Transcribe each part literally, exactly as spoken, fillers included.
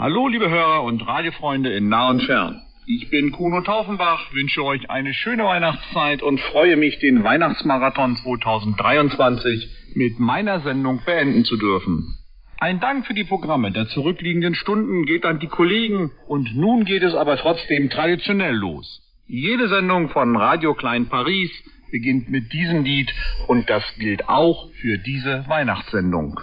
Hallo, liebe Hörer und Radiofreunde in nah und fern. Ich bin Kuno Taufenbach, wünsche euch eine schöne Weihnachtszeit und freue mich, den Weihnachtsmarathon zweitausenddreiundzwanzig mit meiner Sendung beenden zu dürfen. Ein Dank für die Programme der zurückliegenden Stunden geht an die Kollegen und nun geht es aber trotzdem traditionell los. Jede Sendung von Radio Klein Paris beginnt mit diesem Lied und das gilt auch für diese Weihnachtssendung.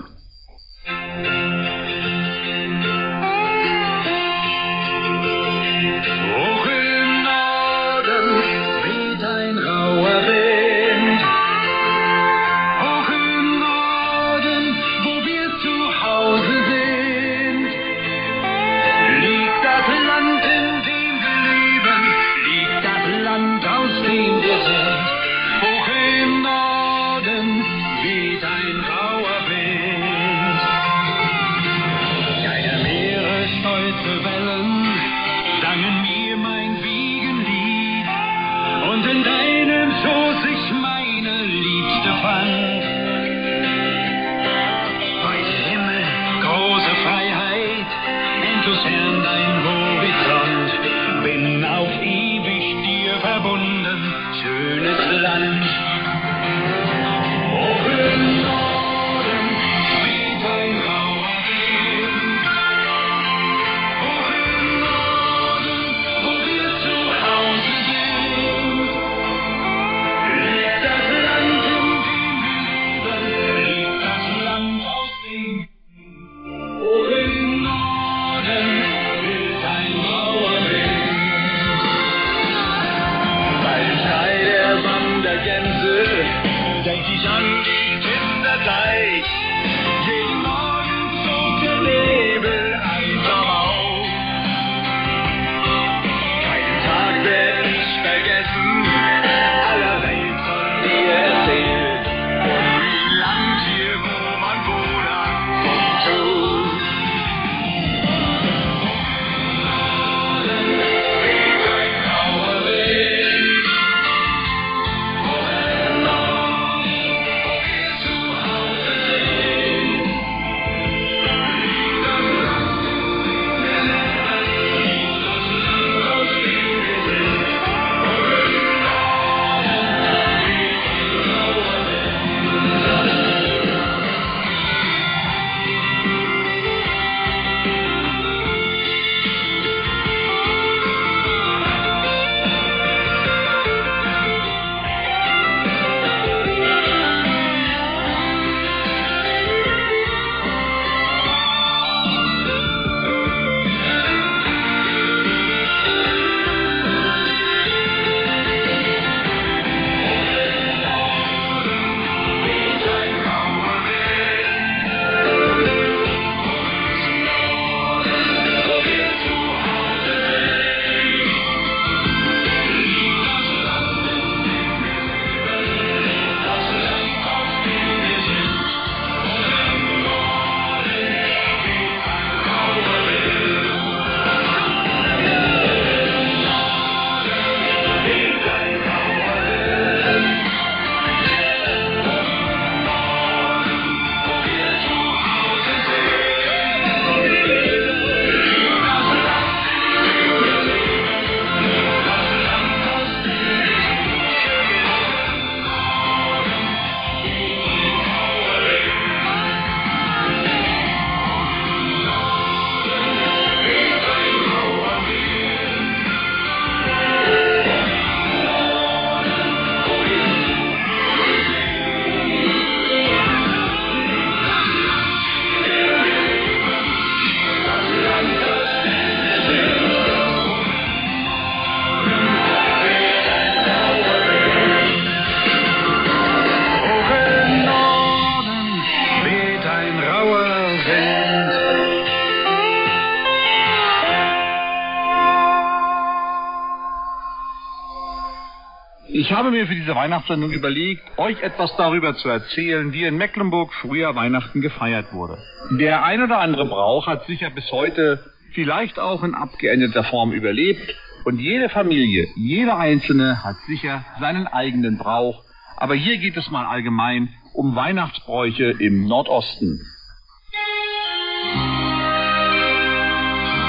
Ich habe mir für diese Weihnachtssendung überlegt, euch etwas darüber zu erzählen, wie in Mecklenburg früher Weihnachten gefeiert wurde. Der ein oder andere Brauch hat sicher bis heute vielleicht auch in abgeänderter Form überlebt und jede Familie, jede Einzelne hat sicher seinen eigenen Brauch. Aber hier geht es mal allgemein um Weihnachtsbräuche im Nordosten.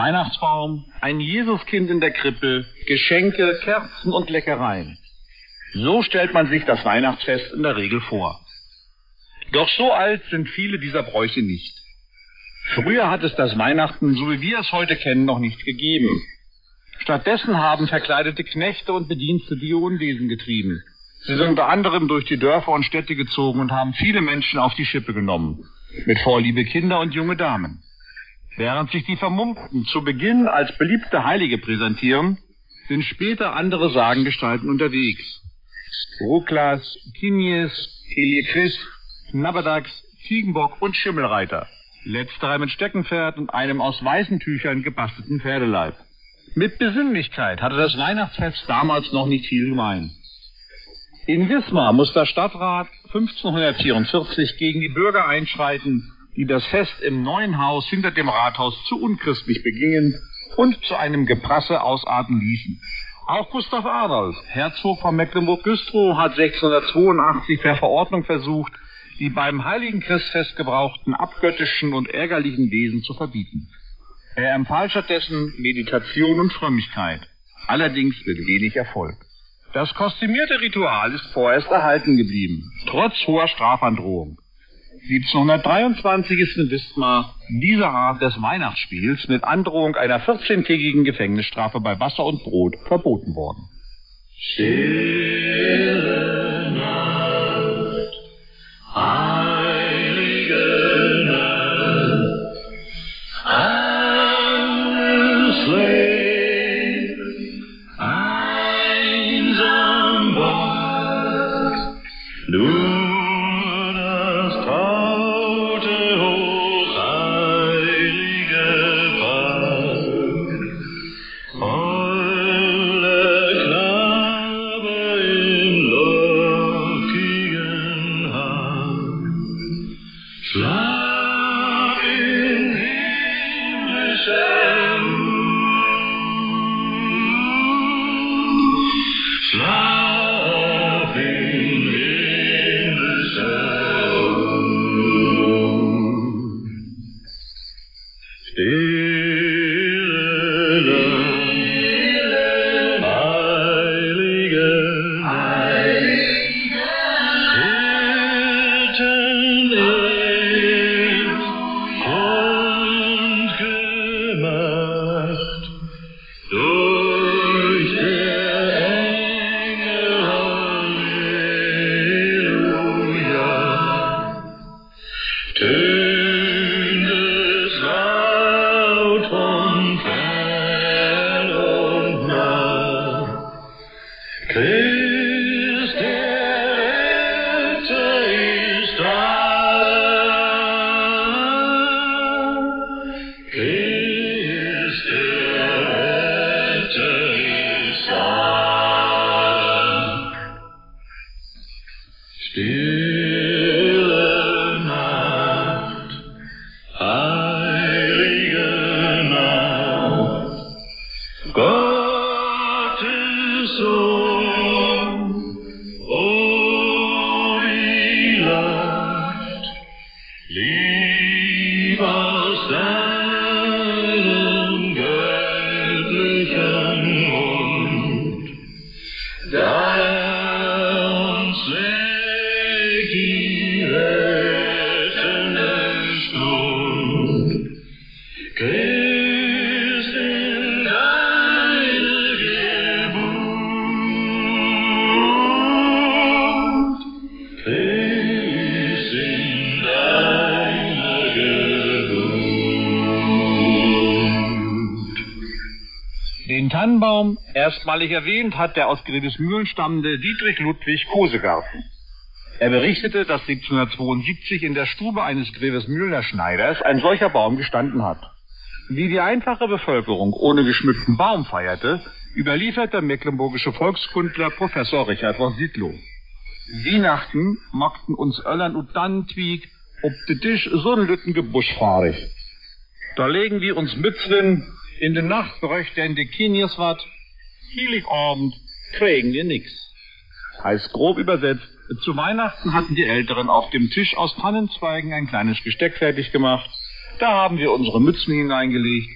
Weihnachtsbaum, ein Jesuskind in der Krippe, Geschenke, Kerzen und Leckereien. So stellt man sich das Weihnachtsfest in der Regel vor. Doch so alt sind viele dieser Bräuche nicht. Früher hat es das Weihnachten, so wie wir es heute kennen, noch nicht gegeben. Stattdessen haben verkleidete Knechte und Bedienstete die Unwesen getrieben. Sie sind unter anderem durch die Dörfer und Städte gezogen und haben viele Menschen auf die Schippe genommen, mit Vorliebe Kinder und junge Damen. Während sich die Vermummten zu Beginn als beliebte Heilige präsentieren, sind später andere Sagengestalten unterwegs. Ruklas, Kinies, Heliekris, Nabadax, Ziegenbock und Schimmelreiter. Letzterer mit Steckenpferd und einem aus weißen Tüchern gebastelten Pferdeleib. Mit Besinnlichkeit hatte das Weihnachtsfest damals noch nicht viel gemein. In Wismar muss der Stadtrat fünfzehnhundertvierundvierzig gegen die Bürger einschreiten, die das Fest im neuen Haus hinter dem Rathaus zu unchristlich begingen und zu einem Geprasse ausarten ließen. Auch Gustav Adolf, Herzog von Mecklenburg-Güstrow, hat sechzehnhundertzweiundachtzig per Verordnung versucht, die beim Heiligen Christfest gebrauchten abgöttischen und ärgerlichen Wesen zu verbieten. Er empfahl stattdessen Meditation und Frömmigkeit, allerdings mit wenig Erfolg. Das kostümierte Ritual ist vorerst erhalten geblieben, trotz hoher Strafandrohung. siebzehnhundertdreiundzwanzig ist in Wismar diese Art des Weihnachtsspiels mit Androhung einer vierzehntägigen Gefängnisstrafe bei Wasser und Brot verboten worden. Stille Nacht, heilige Nacht, alles schläft, einsam wach, nur das traute, hochheilige Paar, volle Knabe im lockigen Haar, schlaf in himmlischem, schlaf in Stille Nacht, heilige Nacht, Hirten ist und gemacht durch der Engel, Halleluja. Tönt es laut von fern und nah, Christ der Retter ist da, Christ der Retter ist da. Stille Nacht, heilige Nacht, Gottes Sohn, oh wie leicht, lieb aus deinem göttlichen Mund, der uns legt die rettende Stund. Christ in deine Geburt, Christ in deine Geburt. Den Tannenbaum, erstmalig erwähnt, hat der aus Grevesmühlen stammende Dietrich Ludwig Kosegarten. Er berichtete, dass siebzehnhundertzweiundsiebzig in der Stube eines Grevesmühlener Schneiders ein solcher Baum gestanden hat. Wie die einfache Bevölkerung ohne geschmückten Baum feierte, überliefert der mecklenburgische Volkskundler Professor Richard von Siedlow. Weihnachten mockten uns Öllern und Dannentwieg, ob de Tisch so'n lütten Gebusch fahrig. Da legen wir uns Mützrin, in de Nacht bräuchte in de Kinies wat, Heiligabend kriegen wir nix. Heißt grob übersetzt, zu Weihnachten hatten die Älteren auf dem Tisch aus Tannenzweigen ein kleines Gesteck fertig gemacht, da haben wir unsere Mützen hineingelegt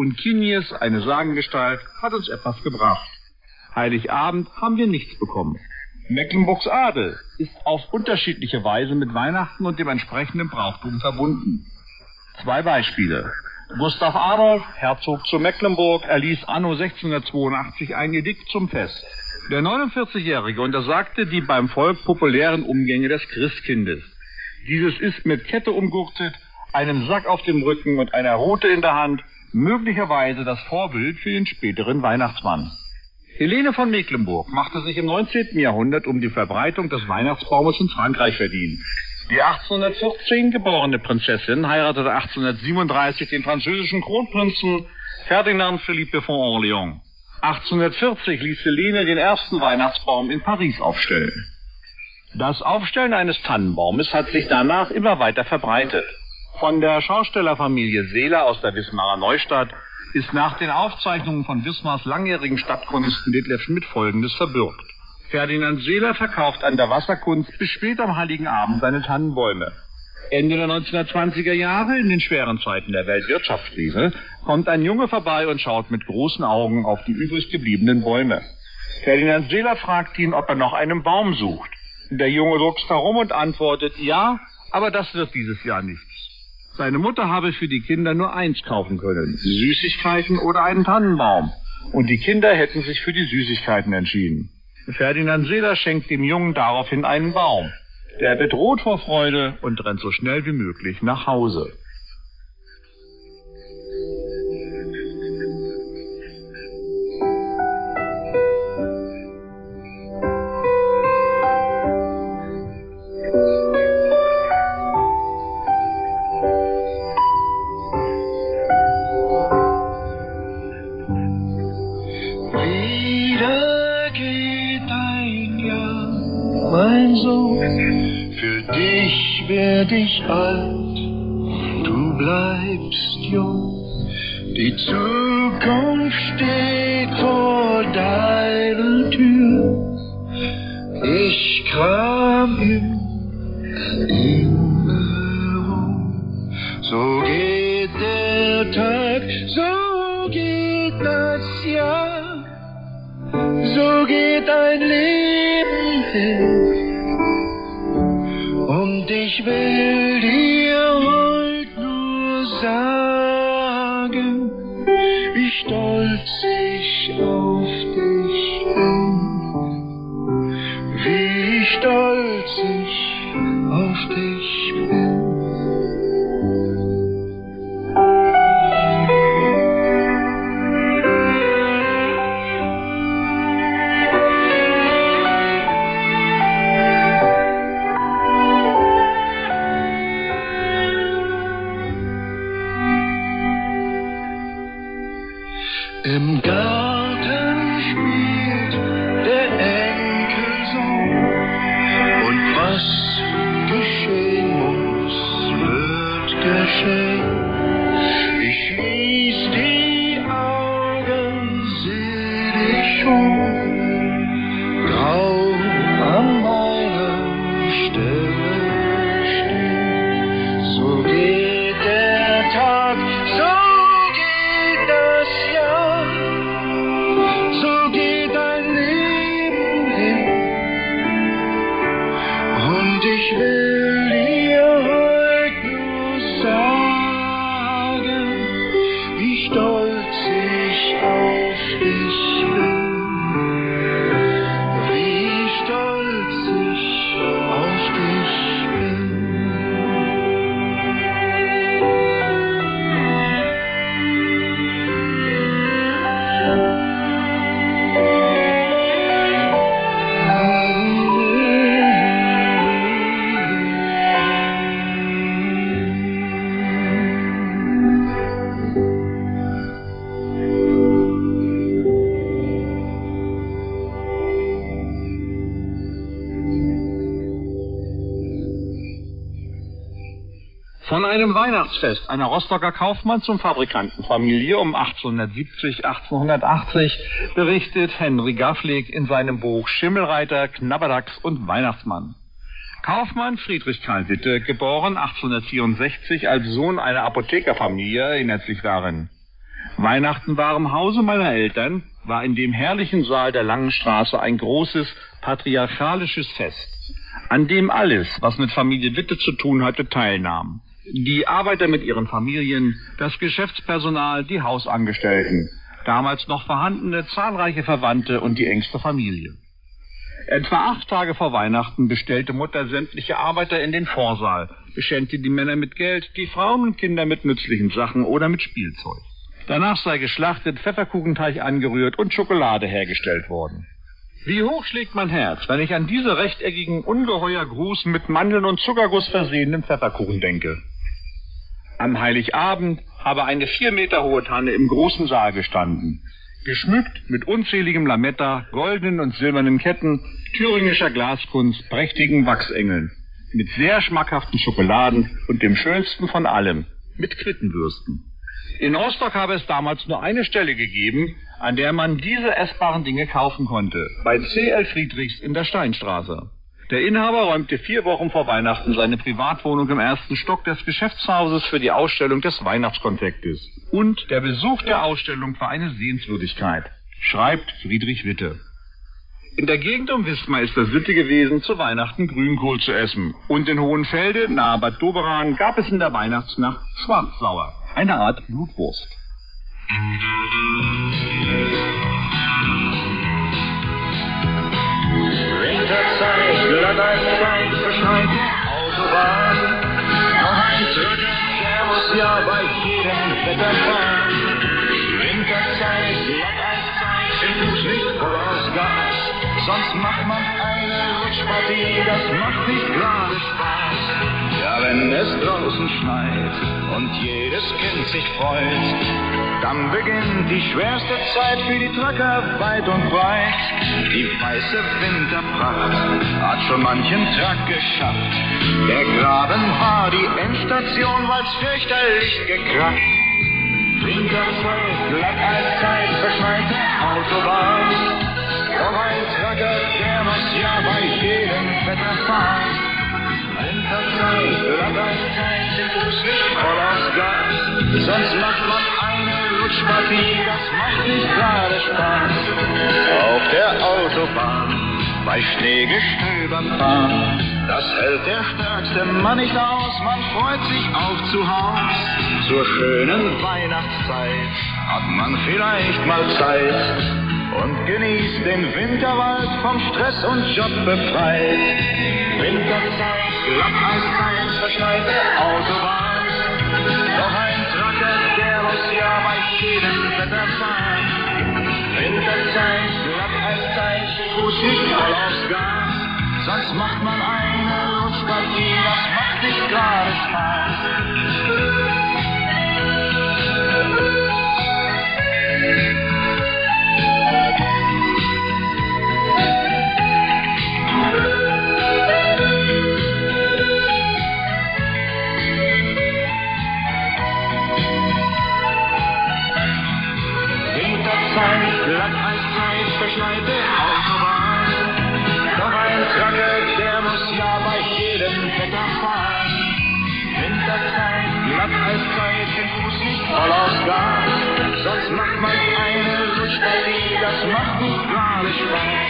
und Kinies, eine Sagengestalt, hat uns etwas gebracht. Heiligabend haben wir nichts bekommen. Mecklenburgs Adel ist auf unterschiedliche Weise mit Weihnachten und dem entsprechenden Brauchtum verbunden. Zwei Beispiele. Gustav Adolf, Herzog zu Mecklenburg, erließ anno sechzehnhundertzweiundachtzig ein Edikt zum Fest. Der neunundvierzigjährige untersagte die beim Volk populären Umgänge des Christkindes. Dieses ist mit Kette umgurtet, einem Sack auf dem Rücken und einer Rute in der Hand, möglicherweise das Vorbild für den späteren Weihnachtsmann. Helene von Mecklenburg machte sich im neunzehnten Jahrhundert um die Verbreitung des Weihnachtsbaumes in Frankreich verdient. Die achtzehnhundertvierzehn geborene Prinzessin heiratete achtzehnhundertsiebenunddreißig den französischen Kronprinzen Ferdinand Philippe von Orléans. achtzehnhundertvierzig ließ Helene den ersten Weihnachtsbaum in Paris aufstellen. Das Aufstellen eines Tannenbaumes hat sich danach immer weiter verbreitet. Von der Schaustellerfamilie Seeler aus der Wismarer Neustadt ist nach den Aufzeichnungen von Wismars langjährigen Stadtchronisten Detlef Schmidt Folgendes verbürgt. Ferdinand Seeler verkauft an der Wasserkunst bis spät am Heiligen Abend seine Tannenbäume. Ende der neunzehnhundertzwanziger Jahre, in den schweren Zeiten der Weltwirtschaftskrise, kommt ein Junge vorbei und schaut mit großen Augen auf die übrig gebliebenen Bäume. Ferdinand Seeler fragt ihn, ob er noch einen Baum sucht. Der Junge druckst herum und antwortet, ja, aber das wird dieses Jahr nichts. Seine Mutter habe für die Kinder nur eins kaufen können, Süßigkeiten oder einen Tannenbaum. Und die Kinder hätten sich für die Süßigkeiten entschieden. Ferdinand Seeler schenkt dem Jungen daraufhin einen Baum. Der bedroht vor Freude und rennt so schnell wie möglich nach Hause. Mein Sohn, für dich werd ich alt, du bleibst jung. Die Zukunft steht vor deiner Tür. Ich kram im immer rum. So geht der Tag, so geht das Jahr, so geht ein Leben hin. Und ich will dir heute nur sagen, wie stolz ich auf dich bin, wie stolz ich auf dich bin. Im Garten spielt der Enkelsohn und was geschehen muss, wird geschehen. Ich schließ die Augen, seh dich schon grau an meiner Stelle stehen. So geht der Tag, so geht das Jahr, so geht ein Leben hin. Und ich will dir heute nur sagen, wie stolz ich auf dich bin, wie stolz ich auf dich bin. Von einem Weihnachtsfest einer Rostocker Kaufmann- zum Fabrikantenfamilie um achtzehnhundertsiebzig, achtzehnhundertachtzig berichtet Henry Gafflig in seinem Buch Schimmelreiter, Knabberdachs und Weihnachtsmann. Kaufmann Friedrich Karl Witte, geboren achtzehnhundertvierundsechzig als Sohn einer Apothekerfamilie, erinnert sich darin. Weihnachten war im Hause meiner Eltern, war in dem herrlichen Saal der Langen Straße ein großes, patriarchalisches Fest, an dem alles, was mit Familie Witte zu tun hatte, teilnahm. Die Arbeiter mit ihren Familien, das Geschäftspersonal, die Hausangestellten, damals noch vorhandene zahlreiche Verwandte und die engste Familie. Etwa acht Tage vor Weihnachten bestellte Mutter sämtliche Arbeiter in den Vorsaal, beschenkte die Männer mit Geld, die Frauen und Kinder mit nützlichen Sachen oder mit Spielzeug. Danach sei geschlachtet, Pfefferkuchenteig angerührt und Schokolade hergestellt worden. Wie hoch schlägt mein Herz, wenn ich an diese rechteckigen, ungeheuer großen, mit Mandeln und Zuckerguss versehenen Pfefferkuchen denke. Am Heiligabend habe eine vier Meter hohe Tanne im großen Saal gestanden, geschmückt mit unzähligem Lametta, goldenen und silbernen Ketten, thüringischer Glaskunst, prächtigen Wachsengeln, mit sehr schmackhaften Schokoladen und dem schönsten von allem, mit Quittenwürsten. In Rostock habe es damals nur eine Stelle gegeben, an der man diese essbaren Dinge kaufen konnte, bei C L Friedrichs in der Steinstraße. Der Inhaber räumte vier Wochen vor Weihnachten seine Privatwohnung im ersten Stock des Geschäftshauses für die Ausstellung des Weihnachtskonfektes. Und der Besuch der Ausstellung war eine Sehenswürdigkeit, schreibt Friedrich Witte. In der Gegend um Wismar ist es Sitte gewesen, zu Weihnachten Grünkohl zu essen. Und in Hohenfelde, nahe Bad Doberan, gab es in der Weihnachtsnacht Schwarzsauer, eine Art Blutwurst. Winterzeit, Glatteis, verschneite Autobahn. Noch ein Türke, der muss ja bei jedem Wetter fahren. Winterzeit, Glatteis, den Fuß nicht voll aus Gas. Sonst macht man eine Rutschpartie, das macht nicht gerade Spaß. Ja, wenn es draußen schneit und jedes Kind sich freut, dann beginnt die schwerste Zeit für die Trucker weit und breit. Die weiße Winterpracht hat schon manchen Truck geschafft. Der Graben war die Endstation, weil's fürchterlich gekracht. Winterzeit, Glatteis, verschneite Autobahn. Doch ein Trucker, der muss ja bei jedem Wetter fahren. Winterzeit, Glatteis, den Fuß nicht voll aus Gas. Sonst macht man eine Rutschpartie, das macht nicht gerade Spaß. Auf der Autobahn, bei Schneegestöbern fahren, das hält der stärkste Mann nicht aus, man freut sich auf zu Haus. Zur schönen Weihnachtszeit hat man vielleicht mal Zeit und genießt den Winterwald vom Stress und Job befreit. Winterzeit, Glatteiszeit, verschneite Autobahn. Doch ein Trucker, der muss ja bei jedem Wetter fahren. Winterzeit, Glatteiszeit, Fuß nicht voll aufs Gas. Sonst macht man eine Rutschpartie, das macht nicht gerade Spaß. Glatteiszeit, verschneite Autobahn. Doch ein Trucker, der muss ja bei jedem Wetter fahren. Winterzeit, Glatteiszeit, den Fuß nicht voll aufs Gas. Sonst macht man eine Rutschpartie, das macht nicht gerade Spaß.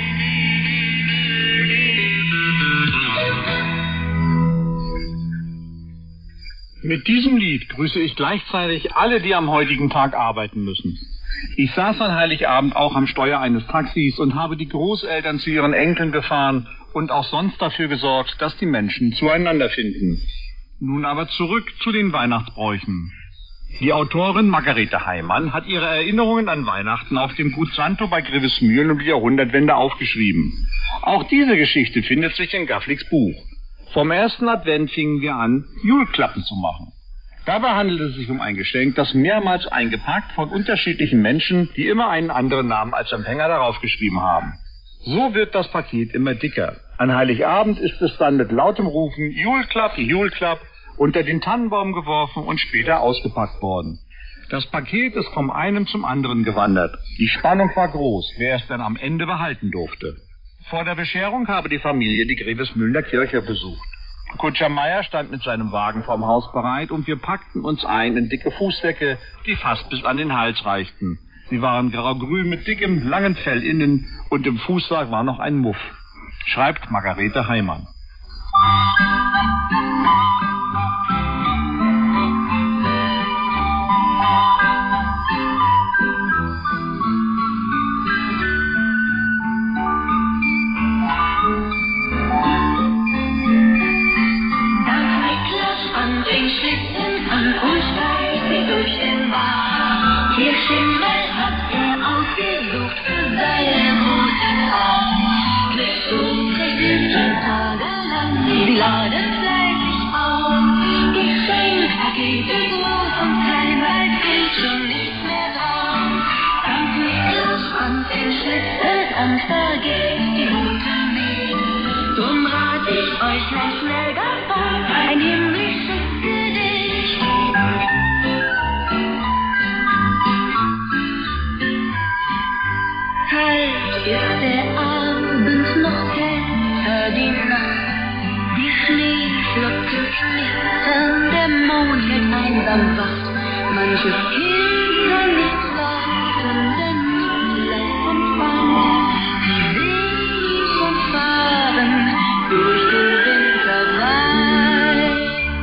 Mit diesem Lied grüße ich gleichzeitig alle, die am heutigen Tag arbeiten müssen. Ich saß an Heiligabend auch am Steuer eines Taxis und habe die Großeltern zu ihren Enkeln gefahren und auch sonst dafür gesorgt, dass die Menschen zueinander finden. Nun aber zurück zu den Weihnachtsbräuchen. Die Autorin Margarete Heimann hat ihre Erinnerungen an Weihnachten auf dem Gut Santo bei Grevesmühlen um die Jahrhundertwende aufgeschrieben. Auch diese Geschichte findet sich in Gaffliks Buch. Vom ersten Advent fingen wir an, Julklappen zu machen. Dabei handelt es sich um ein Geschenk, das mehrmals eingepackt von unterschiedlichen Menschen, die immer einen anderen Namen als Empfänger darauf geschrieben haben. So wird das Paket immer dicker. An Heiligabend ist es dann mit lautem Rufen Julklapp, Julklapp unter den Tannenbaum geworfen und später ausgepackt worden. Das Paket ist vom einen zum anderen gewandert. Die Spannung war groß, wer es dann am Ende behalten durfte. Vor der Bescherung habe die Familie die Grevesmühlener Kirche besucht. Kutscher Meier stand mit seinem Wagen vorm Haus bereit und wir packten uns ein in dicke Fußsäcke, die fast bis an den Hals reichten. Sie waren graugrün mit dickem, langen Fell innen und im Fußsack war noch ein Muff. Schreibt Margarete Heimann. Manche Kinder nicht lachen, denn Mitleid und Bang, die sehen schon fahren durch den Winterwald.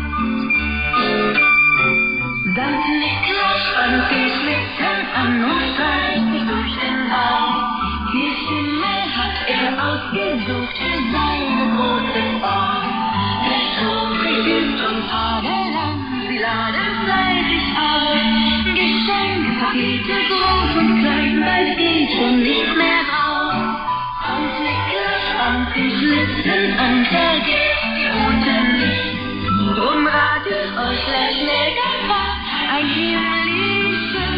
Sankt Niklas spannt den Schlitten an und treibt sich durch den Wald. Ihr Himmel hat er ausgesucht für seine große Bahn. Der Strom regelt und tagelang, sie laden fleißig auf. Geschenke, Pakete, groß und klein, bald geht schon nicht mehr drauf. Sankt Niklas spannt den Schlitten und vergisst die Route nicht. Drum rat ich euch gleich schnell gefahren, ein himmlisches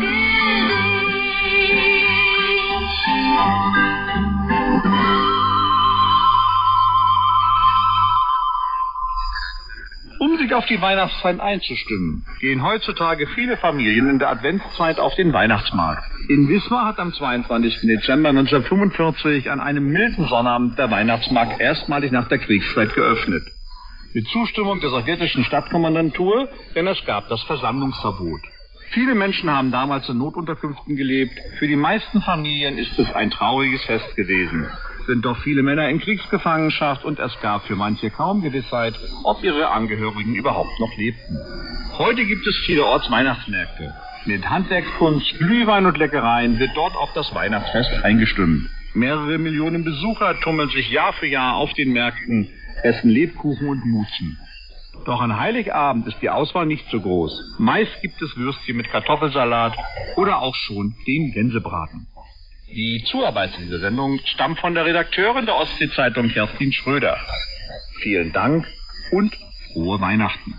Um sich auf die Weihnachtszeit einzustimmen, gehen heutzutage viele Familien in der Adventszeit auf den Weihnachtsmarkt. In Wismar hat am zweiundzwanzigsten Dezember neunzehnhundertfünfundvierzig an einem milden Sonnabend der Weihnachtsmarkt erstmalig nach der Kriegszeit geöffnet. Mit Zustimmung der sowjetischen Stadtkommandantur, denn es gab das Versammlungsverbot. Viele Menschen haben damals in Notunterkünften gelebt. Für die meisten Familien ist es ein trauriges Fest gewesen. Es sind doch viele Männer in Kriegsgefangenschaft und es gab für manche kaum Gewissheit, ob ihre Angehörigen überhaupt noch lebten. Heute gibt es vielerorts Weihnachtsmärkte. Mit Handwerkskunst, Glühwein und Leckereien wird dort auf das Weihnachtsfest eingestimmt. Mehrere Millionen Besucher tummeln sich Jahr für Jahr auf den Märkten, essen Lebkuchen und Mutzen. Doch an Heiligabend ist die Auswahl nicht so groß. Meist gibt es Würstchen mit Kartoffelsalat oder auch schon den Gänsebraten. Die Zuarbeit zu dieser Sendung stammt von der Redakteurin der Ostsee-Zeitung Kerstin Schröder. Vielen Dank und frohe Weihnachten.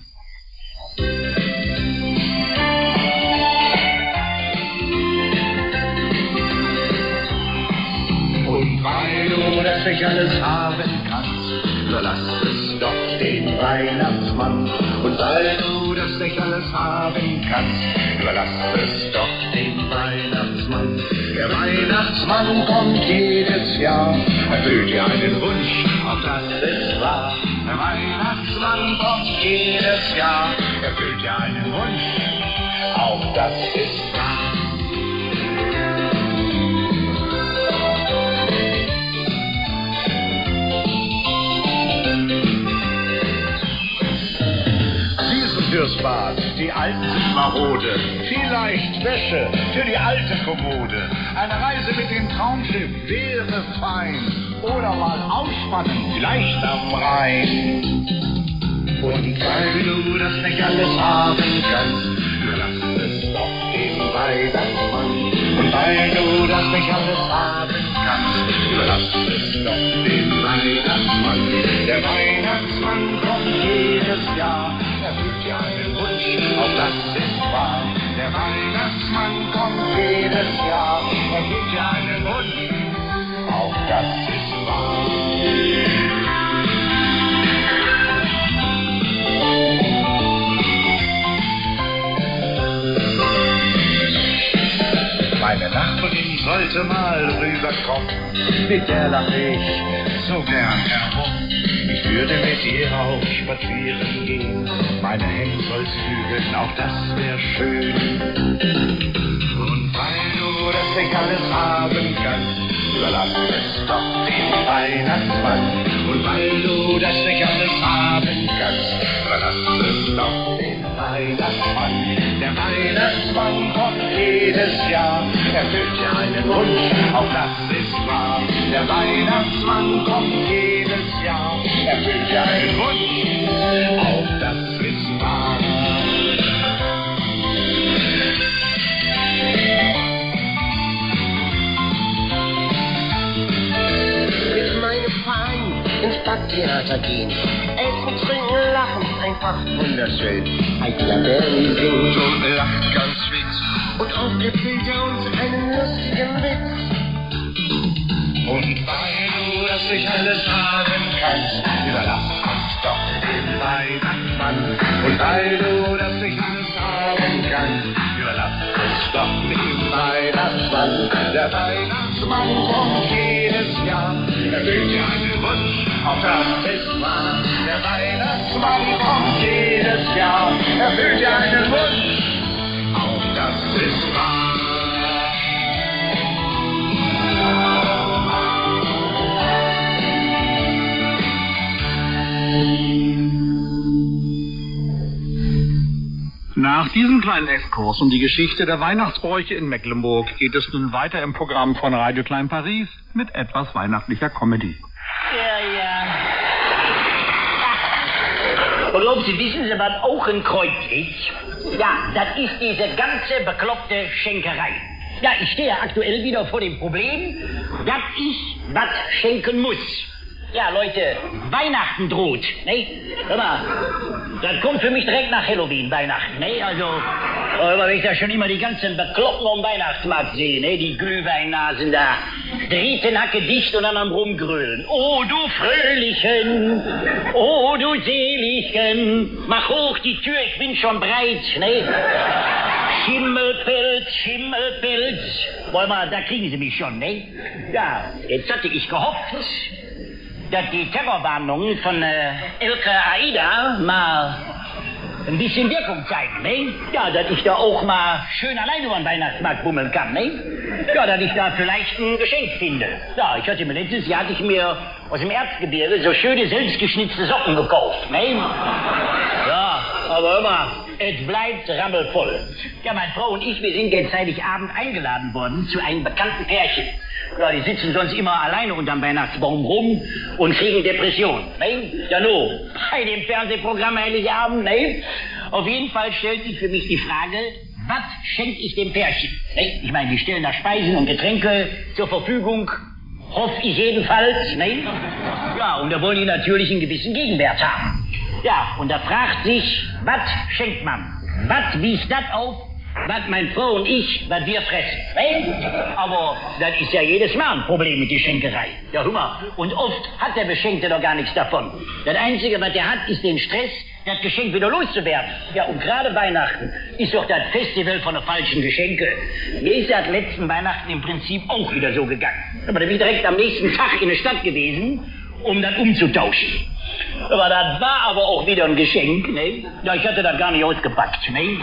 Und weil du das nicht alles haben kannst, so lass es doch den Weihnachtsmann. Und weil du das nicht alles haben kannst, überlass es doch den Weihnachtsmann. Der Weihnachtsmann kommt jedes Jahr, erfüllt dir einen Wunsch, auch das ist wahr. Der Weihnachtsmann kommt jedes Jahr, erfüllt dir einen Wunsch, auch das ist wahr. Fürs Bad, die Alten sind marode, vielleicht Wäsche für die alte Kommode. Eine Reise mit dem Traumschiff wäre fein, oder mal ausspannen, vielleicht am Rhein. Und weil du das nicht alles haben kannst, überlass es doch dem Weihnachtsmann. Und weil du das nicht alles haben kannst, überlass es doch dem Weihnachtsmann. Der Weihnachtsmann kommt jedes Jahr, erfüllt dir einen Wunsch, auch das ist wahr. Der Weihnachtsmann kommt jedes Jahr, erfüllt dir einen Wunsch, auch das ist wahr. Meine Nachbarin sollte mal rüberkommen, mit der lach ich so gern herum. Ich würde mit ihr auch spazieren gehen, meine Hände soll's hügeln, auch das wär schön. Und weil du das nicht alles haben kannst, überlass es doch dem Weihnachtsmann. Und weil du das nicht alles haben kannst, überlass es doch dem Weihnachtsmann. Der Weihnachtsmann kommt jedes Jahr, erfüllt dir einen Wunsch, auch das ist wahr. Der Weihnachtsmann kommt jedes Jahr, erfüllt dir einen Wunsch, auch das ist wahr. Mit meinem Verein ins Backtheater gehen, essen, trinken, lachen, einfach wunderschön. Ein Klaverni singt Und lacht ganz fix. und oft erzählt er uns einen lustigen Witz. Und weil du das nicht alles haben kannst, überlass uns doch den Weihnachtsmann. Und weil du das nicht alles haben kannst, überlass uns doch den Weihnachtsmann. Der Weihnachtsmann kommt jedes Jahr, erfüllt dir einen Wunsch, auch das ist wahr. Der Weihnachtsmann kommt jedes Jahr, erfüllt dir einen Wunsch, auch das ist wahr. Nach diesem kleinen Exkurs um die Geschichte der Weihnachtsbräuche in Mecklenburg geht es nun weiter im Programm von Radio Klein Paris mit etwas weihnachtlicher Comedy. Ja, ja. Und ob Sie wissen, Sie, was auch ein Kreuz ist? Ja, das ist diese ganze bekloppte Schenkerei. Ja, ich stehe aktuell wieder vor dem Problem, dass ich was schenken muss. Ja, Leute, Weihnachten droht, ne? Hör mal, das kommt für mich direkt nach Halloween, Weihnachten, ne? Also, aber wenn ich da schon immer die ganzen Bekloppen am Weihnachtsmarkt sehe, ne? Die Glühweinnasen da, Drietenhacke dicht und dann am Rumgrölen. Oh, du Fröhlichen, oh, du Seligen, mach hoch die Tür, ich bin schon breit, ne? Schimmelpilz, Schimmelpilz. Wollen wir, da kriegen Sie mich schon, ne? Ja, jetzt hatte ich gehofft, dass die Terrorwarnungen von äh, Elke Aida mal ein bisschen Wirkung zeigen, ne? Ja, dass ich da auch mal schön allein über den Weihnachtsmarkt bummeln kann, ne? Ja, dass ich da vielleicht ein Geschenk finde. Ja, ich hatte mir letztes Jahr hatte ich mir aus dem Erzgebirge so schöne selbstgeschnitzte Socken gekauft, ne? Ja, aber hör mal, es bleibt rammelvoll. Ja, meine Frau und ich, wir sind jetzt Heiligabend eingeladen worden zu einem bekannten Pärchen. Ja, die sitzen sonst immer alleine unterm Weihnachtsbaum rum und kriegen Depressionen, ne? Ja, no, bei dem Fernsehprogramm Heiligabend, ne? Auf jeden Fall stellt sich für mich die Frage, was schenke ich dem Pärchen? Ne? Ich meine, die stellen da Speisen und Getränke zur Verfügung, hoffe ich jedenfalls, ne? Ja, und da wollen die natürlich einen gewissen Gegenwert haben. Ja, und da fragt sich, was schenkt man? Was wiegt das auf, was meine Frau und ich, was wir fressen? Ne? Aber das ist ja jedes Mal ein Problem mit der Schenkerei. Ja, hör mal, und oft hat der Beschenkte doch gar nichts davon. Das Einzige, was der hat, ist den Stress, das Geschenk wieder loszuwerden. Ja, und gerade Weihnachten ist doch das Festival von den falschen Geschenke. Mir ist das letzten Weihnachten im Prinzip auch wieder so gegangen. Aber da bin ich direkt am nächsten Tag in der Stadt gewesen, um das umzutauschen. Aber das war aber auch wieder ein Geschenk, ne? Ja, ich hatte das gar nicht ausgepackt, ne?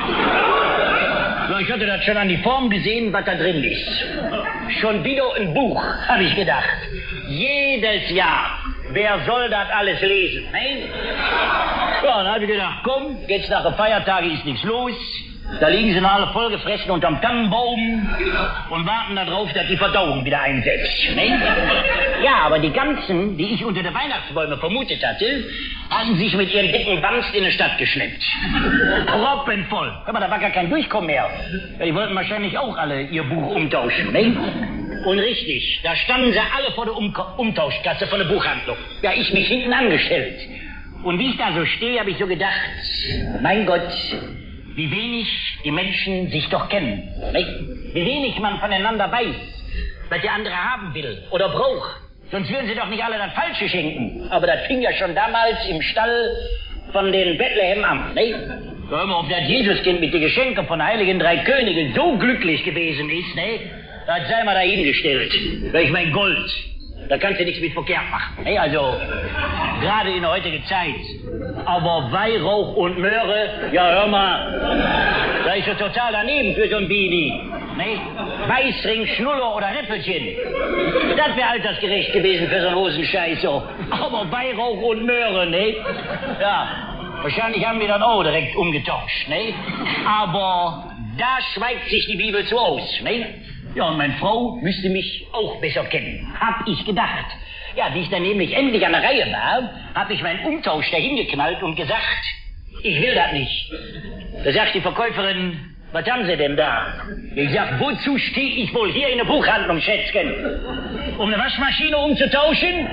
Ja, ich hatte das schon an die Form gesehen, was da drin ist. Schon wieder ein Buch, habe ich gedacht. Jedes Jahr. Wer soll das alles lesen, ne? Ja, dann habe ich gedacht, komm, jetzt nach den Feiertagen ist nichts los. Da liegen sie noch alle vollgefressen unterm Tannenbaum und warten darauf, dass die Verdauung wieder einsetzt. Ne? Ja, aber die ganzen, die ich unter den Weihnachtsbäumen vermutet hatte, hatten sich mit ihren dicken Wanst in die Stadt geschleppt. Proppenvoll. Aber da war gar kein Durchkommen mehr. Ja, die wollten wahrscheinlich auch alle ihr Buch umtauschen. Ne? Und richtig, da standen sie alle vor der um Umtauschkasse von der Buchhandlung. Ja, ich mich hinten angestellt. Und wie ich da so stehe, habe ich so gedacht, mein Gott, wie wenig die Menschen sich doch kennen. Nicht? Wie wenig man voneinander weiß, was der andere haben will oder braucht. Sonst würden sie doch nicht alle das Falsche schenken. Aber das fing ja schon damals im Stall von den Bethlehem an. Nicht? Hör mal, ob das Jesuskind mit den Geschenken von Heiligen Drei Königen so glücklich gewesen ist, ne? das sei mal dahingestellt. Welch mein Gold. Da kannst du nichts mit verkehrt machen. Hey, also, gerade in der heutigen Zeit. Aber Weihrauch und Möhre, ja, hör mal, da ist ja total daneben für so ein Bini. Ne? Weißring, Schnuller oder Rippelchen. Das wäre altersgerecht gewesen für so einen Hosenscheiß. So. Aber Weihrauch und Möhre, ne? Ja, wahrscheinlich haben wir dann auch direkt umgetauscht, ne? Aber da schweigt sich die Bibel so aus, ne? Ja, und meine Frau müsste mich auch besser kennen, hab ich gedacht. Ja, wie ich dann nämlich endlich an der Reihe war, hab ich meinen Umtausch dahin geknallt und gesagt, ich will das nicht. Da sagt die Verkäuferin, was haben Sie denn da? Ich sag, wozu stehe ich wohl hier in der Buchhandlung, Schätzchen? Um eine Waschmaschine umzutauschen?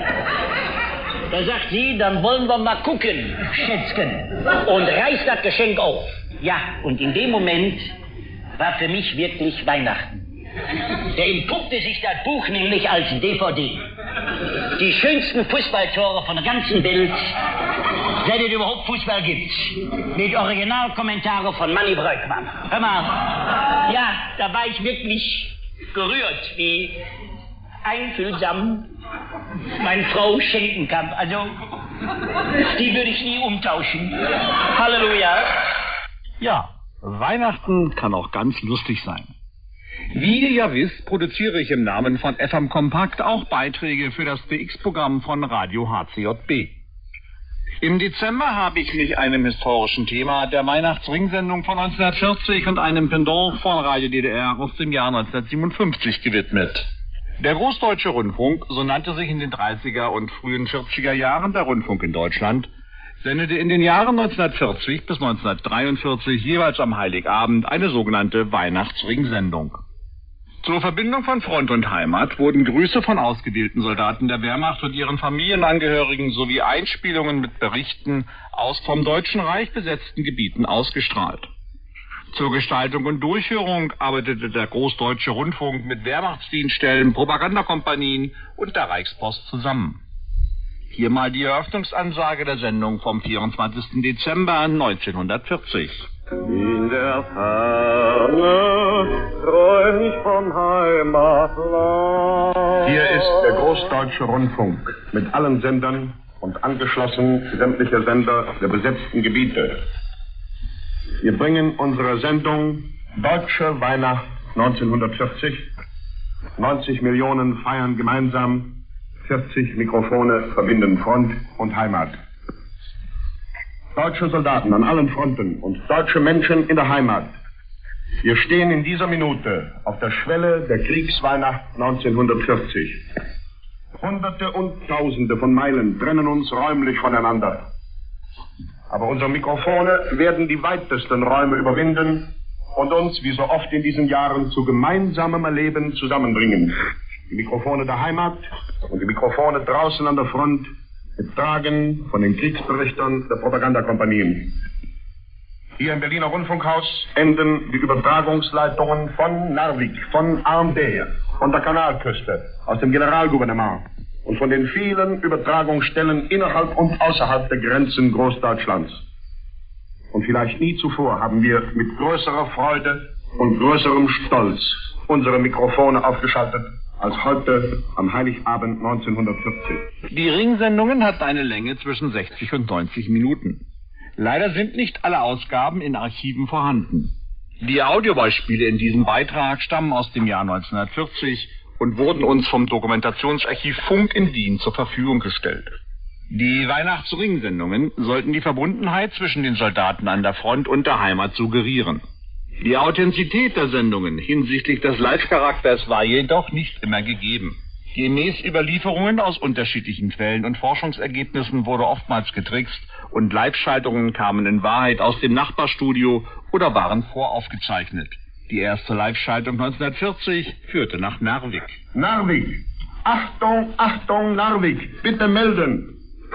Da sagt sie, dann wollen wir mal gucken, Schätzchen. Und reißt das Geschenk auf. Ja, und in dem Moment war für mich wirklich Weihnachten. Da entpuppte sich das Buch nämlich als D V D. Die schönsten Fußballtore von der ganzen Welt, seit es überhaupt Fußball gibt. Mit Originalkommentare von Manni Breukmann. Hör mal, ja, da war ich wirklich gerührt, wie einfühlsam meine Frau schenken kann. Also, die würde ich nie umtauschen. Halleluja. Ja, Weihnachten kann auch ganz lustig sein. Wie ihr ja wisst, produziere ich im Namen von F M Kompakt auch Beiträge für das D X-Programm von Radio H C J B. Im Dezember habe ich mich einem historischen Thema der Weihnachtsringsendung von neunzehnhundertvierzig und einem Pendant von Radio D D R aus dem Jahr neunzehnhundertsiebenundfünfzig gewidmet. Der Großdeutsche Rundfunk, so nannte sich in den dreißiger und frühen vierziger Jahren der Rundfunk in Deutschland, sendete in den Jahren neunzehnhundertvierzig bis neunzehnhundertdreiundvierzig jeweils am Heiligabend eine sogenannte Weihnachtsringsendung. Zur Verbindung von Front und Heimat wurden Grüße von ausgewählten Soldaten der Wehrmacht und ihren Familienangehörigen sowie Einspielungen mit Berichten aus vom Deutschen Reich besetzten Gebieten ausgestrahlt. Zur Gestaltung und Durchführung arbeitete der Großdeutsche Rundfunk mit Wehrmachtsdienststellen, Propagandakompanien und der Reichspost zusammen. Hier mal die Eröffnungsansage der Sendung vom vierundzwanzigsten Dezember neunzehnhundertvierzig. In der Ferne träum ich vom Heimatland. Hier ist der Großdeutsche Rundfunk mit allen Sendern und angeschlossen sämtliche Sender der besetzten Gebiete. Wir bringen unsere Sendung Deutsche Weihnacht neunzehnhundertvierzig. neunzig Millionen feiern gemeinsam, vierzig Mikrofone verbinden Front und Heimat. Deutsche Soldaten an allen Fronten und deutsche Menschen in der Heimat. Wir stehen in dieser Minute auf der Schwelle der Kriegsweihnacht neunzehnhundertvierzig. Hunderte und Tausende von Meilen trennen uns räumlich voneinander. Aber unsere Mikrofone werden die weitesten Räume überwinden und uns, wie so oft in diesen Jahren, zu gemeinsamem Erleben zusammenbringen. Die Mikrofone der Heimat und die Mikrofone draußen an der Front, getragen von den Kriegsberichtern der Propagandakompanien. Hier im Berliner Rundfunkhaus enden die Übertragungsleitungen von Narvik, von Armbeer, von der Kanalküste, aus dem Generalgouvernement und von den vielen Übertragungsstellen innerhalb und außerhalb der Grenzen Großdeutschlands. Und vielleicht nie zuvor haben wir mit größerer Freude und größerem Stolz unsere Mikrofone aufgeschaltet als heute am Heiligabend neunzehnhundertvierzig. Die Ringsendungen hatten eine Länge zwischen sechzig und neunzig Minuten. Leider sind nicht alle Ausgaben in Archiven vorhanden. Die Audiobeispiele in diesem Beitrag stammen aus dem Jahr neunzehnhundertvierzig und wurden uns vom Dokumentationsarchiv Funk in Wien zur Verfügung gestellt. Die Weihnachtsringsendungen sollten die Verbundenheit zwischen den Soldaten an der Front und der Heimat suggerieren. Die Authentizität der Sendungen hinsichtlich des Live-Charakters war jedoch nicht immer gegeben. Gemäß Überlieferungen aus unterschiedlichen Quellen und Forschungsergebnissen wurde oftmals getrickst und Live-Schaltungen kamen in Wahrheit aus dem Nachbarstudio oder waren voraufgezeichnet. Die erste Live-Schaltung neunzehnhundertvierzig führte nach Narvik. Narvik! Achtung, Achtung, Narvik! Bitte melden!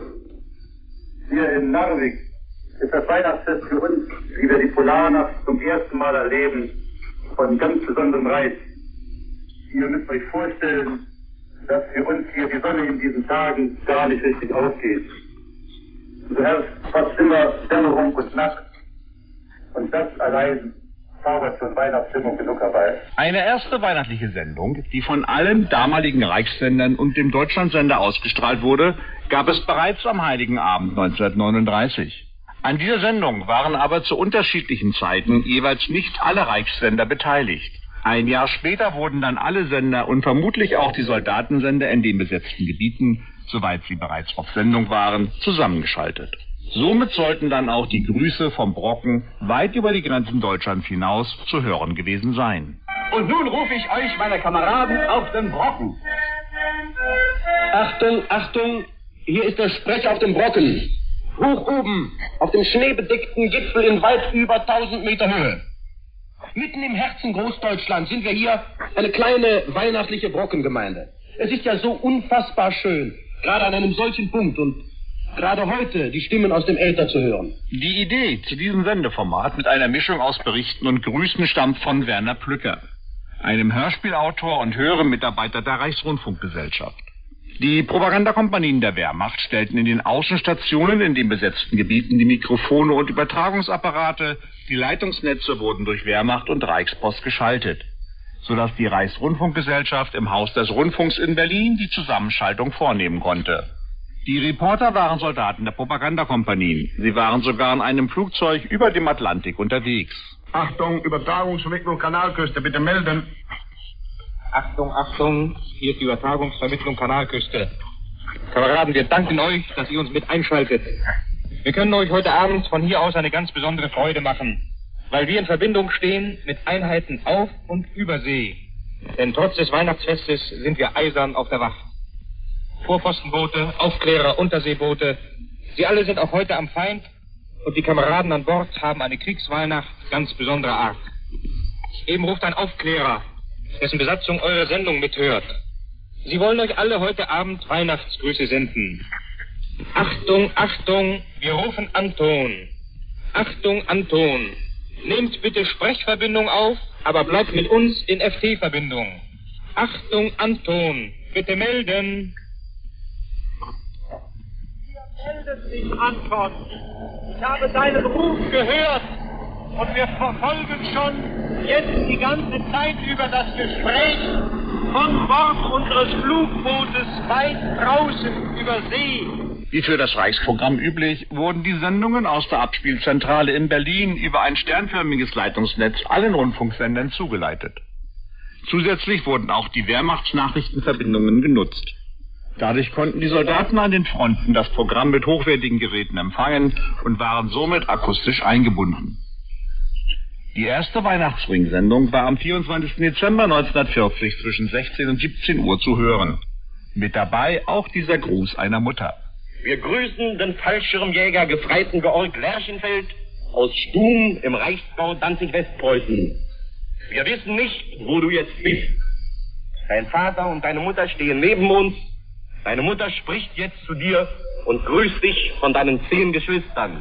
Hier in Narvik ist das Weihnachtsfest für uns, wie wir die Polarnacht zum ersten Mal erleben, von ganz besonderem Reiz. Ihr müsst euch vorstellen, dass für uns hier die Sonne in diesen Tagen gar nicht richtig aufgeht. So herrscht fast immer Dämmerung und Nacht. Und das allein zaubert schon Weihnachtsstimmung genug herbei. Eine erste weihnachtliche Sendung, die von allen damaligen Reichssendern und dem Deutschlandsender ausgestrahlt wurde, gab es bereits am Heiligen Abend neunzehnhundertneununddreißig. An dieser Sendung waren aber zu unterschiedlichen Zeiten jeweils nicht alle Reichssender beteiligt. Ein Jahr später wurden dann alle Sender und vermutlich auch die Soldatensender in den besetzten Gebieten, soweit sie bereits auf Sendung waren, zusammengeschaltet. Somit sollten dann auch die Grüße vom Brocken weit über die Grenzen Deutschlands hinaus zu hören gewesen sein. Und nun rufe ich euch, meine Kameraden, auf den Brocken. Achtung, Achtung, hier ist der Sprecher auf dem Brocken. Hoch oben, auf dem schneebedeckten Gipfel in weit über tausend Meter Höhe. Mitten im Herzen Großdeutschland sind wir hier eine kleine weihnachtliche Brockengemeinde. Es ist ja so unfassbar schön, gerade an einem solchen Punkt und gerade heute die Stimmen aus dem Äther zu hören. Die Idee zu diesem Sendeformat mit einer Mischung aus Berichten und Grüßen stammt von Werner Plücker, einem Hörspielautor und höherem Mitarbeiter der Reichsrundfunkgesellschaft. Die Propagandakompanien der Wehrmacht stellten in den Außenstationen in den besetzten Gebieten die Mikrofone und Übertragungsapparate, die Leitungsnetze wurden durch Wehrmacht und Reichspost geschaltet, sodass die Reichsrundfunkgesellschaft im Haus des Rundfunks in Berlin die Zusammenschaltung vornehmen konnte. Die Reporter waren Soldaten der Propagandakompanien. Sie waren sogar in einem Flugzeug über dem Atlantik unterwegs. Achtung, Übertragungsvermittlung Kanalküste, bitte melden. Achtung, Achtung, hier ist die Übertragungsvermittlung Kanalküste. Kameraden, wir danken euch, dass ihr uns mit einschaltet. Wir können euch heute Abend von hier aus eine ganz besondere Freude machen, weil wir in Verbindung stehen mit Einheiten auf und über See. Denn trotz des Weihnachtsfestes sind wir eisern auf der Wacht. Vorpostenboote, Aufklärer, Unterseeboote, sie alle sind auch heute am Feind und die Kameraden an Bord haben eine Kriegsweihnacht ganz besonderer Art. Eben ruft ein Aufklärer, dessen Besatzung eure Sendung mithört. Sie wollen euch alle heute Abend Weihnachtsgrüße senden. Achtung, Achtung, wir rufen Anton. Achtung, Anton. Nehmt bitte Sprechverbindung auf, aber bleibt mit uns in F T-Verbindung. Achtung, Anton, bitte melden. Hier meldet sich Anton. Ich habe deinen Ruf gehört. Und wir verfolgen schon jetzt die ganze Zeit über das Gespräch von Bord unseres Flugbootes weit draußen über See. Wie für das Reichsprogramm üblich, wurden die Sendungen aus der Abspielzentrale in Berlin über ein sternförmiges Leitungsnetz allen Rundfunksendern zugeleitet. Zusätzlich wurden auch die Wehrmachtsnachrichtenverbindungen genutzt. Dadurch konnten die Soldaten an den Fronten das Programm mit hochwertigen Geräten empfangen und waren somit akustisch eingebunden. Die erste Weihnachtsring-Sendung war am vierundzwanzigsten Dezember neunzehnhundertvierzig zwischen sechzehn und siebzehn Uhr zu hören. Mit dabei auch dieser Gruß einer Mutter. Wir grüßen den Fallschirmjäger Gefreiten Georg Lerchenfeld aus Stum im Reichsgau Danzig-Westpreußen. Wir wissen nicht, wo du jetzt bist. Dein Vater und deine Mutter stehen neben uns. Deine Mutter spricht jetzt zu dir und grüßt dich von deinen zehn Geschwistern.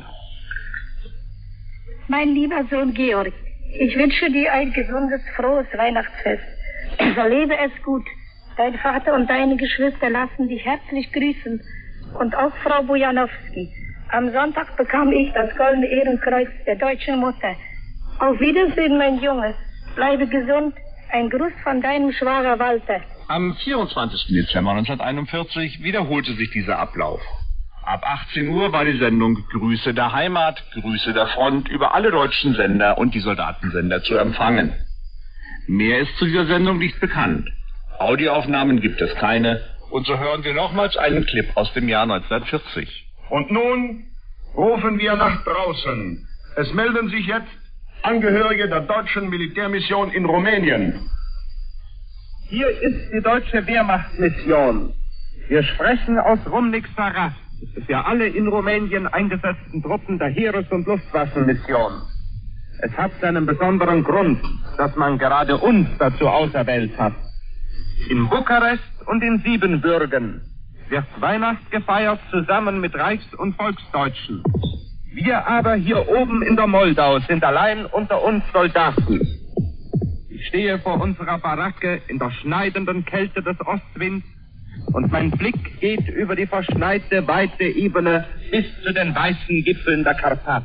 Mein lieber Sohn Georg, ich wünsche dir ein gesundes, frohes Weihnachtsfest. Verlebe es gut. Dein Vater und deine Geschwister lassen dich herzlich grüßen. Und auch Frau Bojanowski. Am Sonntag bekam ich das Goldene Ehrenkreuz der deutschen Mutter. Auf Wiedersehen, mein Junge. Bleibe gesund. Ein Gruß von deinem Schwager Walter. Am vierundzwanzigsten Dezember neunzehnhunderteinundvierzig wiederholte sich dieser Ablauf. Ab achtzehn Uhr war die Sendung Grüße der Heimat, Grüße der Front über alle deutschen Sender und die Soldatensender zu empfangen. Mehr ist zu dieser Sendung nicht bekannt. Audioaufnahmen gibt es keine und so hören wir nochmals einen Clip aus dem Jahr neunzehnhundertvierzig. Und nun rufen wir nach draußen. Es melden sich jetzt Angehörige der deutschen Militärmission in Rumänien. Hier ist die deutsche Wehrmachtsmission. Wir sprechen aus Rumnik-Sarat, für alle in Rumänien eingesetzten Truppen der Heeres- und Luftwaffenmission. Es hat seinen besonderen Grund, dass man gerade uns dazu auserwählt hat. In Bukarest und in Siebenbürgen wird Weihnacht gefeiert zusammen mit Reichs- und Volksdeutschen. Wir aber hier oben in der Moldau sind allein unter uns Soldaten. Ich stehe vor unserer Baracke in der schneidenden Kälte des Ostwinds und mein Blick geht über die verschneite, weite Ebene bis zu den weißen Gipfeln der Karpaten.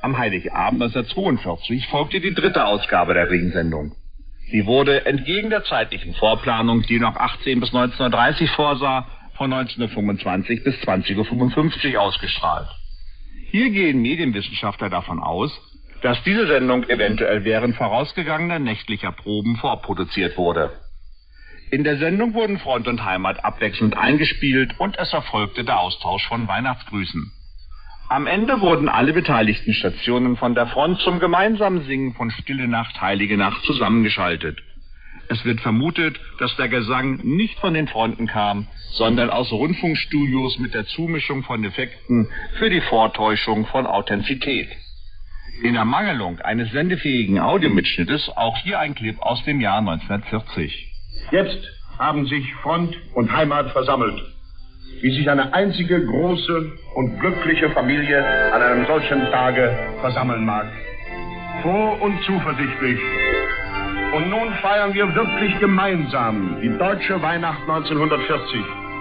Am Heiligabend neunzehnhundertzweiundvierzig folgte die dritte Ausgabe der Ringsendung. Sie wurde entgegen der zeitlichen Vorplanung, die noch achtzehn bis neunzehn Uhr dreißig vorsah, von neunzehn Uhr fünfundzwanzig bis zwanzig Uhr fünfundfünfzig ausgestrahlt. Hier gehen Medienwissenschaftler davon aus, dass diese Sendung eventuell während vorausgegangener nächtlicher Proben vorproduziert wurde. In der Sendung wurden Front und Heimat abwechselnd eingespielt und es erfolgte der Austausch von Weihnachtsgrüßen. Am Ende wurden alle beteiligten Stationen von der Front zum gemeinsamen Singen von Stille Nacht, Heilige Nacht zusammengeschaltet. Es wird vermutet, dass der Gesang nicht von den Fronten kam, sondern aus Rundfunkstudios mit der Zumischung von Effekten für die Vortäuschung von Authentizität. In Ermangelung eines sendefähigen Audiomitschnittes auch hier ein Clip aus dem Jahr neunzehnhundertvierzig. Jetzt haben sich Front und Heimat versammelt, wie sich eine einzige große und glückliche Familie an einem solchen Tage versammeln mag. Froh und zuversichtlich. Und nun feiern wir wirklich gemeinsam die deutsche Weihnacht neunzehnhundertvierzig.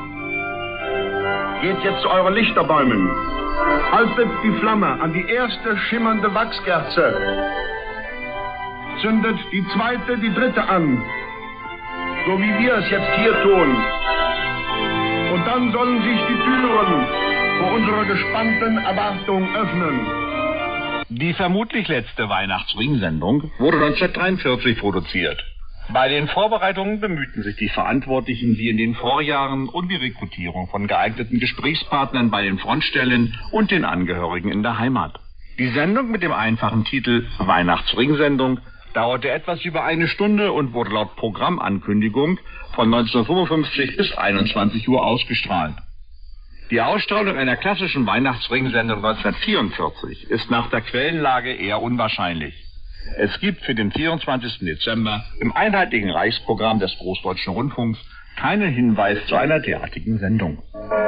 Geht jetzt zu euren Lichterbäumen. Haltet die Flamme an die erste schimmernde Wachskerze. Zündet die zweite, die dritte an. So wie wir es jetzt hier tun. Und dann sollen sich die Türen vor unserer gespannten Erwartung öffnen. Die vermutlich letzte Weihnachtsringsendung wurde neunzehnhundertdreiundvierzig produziert. Bei den Vorbereitungen bemühten sich die Verantwortlichen wie in den Vorjahren um die Rekrutierung von geeigneten Gesprächspartnern bei den Frontstellen und den Angehörigen in der Heimat. Die Sendung mit dem einfachen Titel Weihnachtsringsendung dauerte etwas über eine Stunde und wurde laut Programmankündigung von neunzehnhundertfünfundfünfzig bis einundzwanzig Uhr ausgestrahlt. Die Ausstrahlung einer klassischen Weihnachtsringsendung neunzehnhundertvierundvierzig ist nach der Quellenlage eher unwahrscheinlich. Es gibt für den vierundzwanzigsten Dezember im einheitlichen Reichsprogramm des Großdeutschen Rundfunks keinen Hinweis zu einer derartigen Sendung.